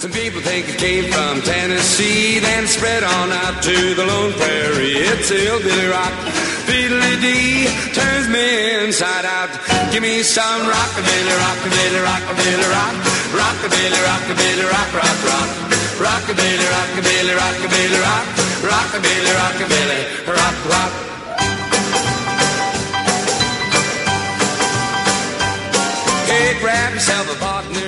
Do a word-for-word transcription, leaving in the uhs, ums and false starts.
Some people think it came from Tennessee, then spread on out to the Lone Prairie. It's a hillbilly rock, fiddly-dee, turns me inside out. Give me some rockabilly, rockabilly, rockabilly, rock, rockabilly, rockabilly, rock, rock, rock, rockabilly, rockabilly, rockabilly, rock, rockabilly, rockabilly, rock, rock. Hey, grab yourself a partner.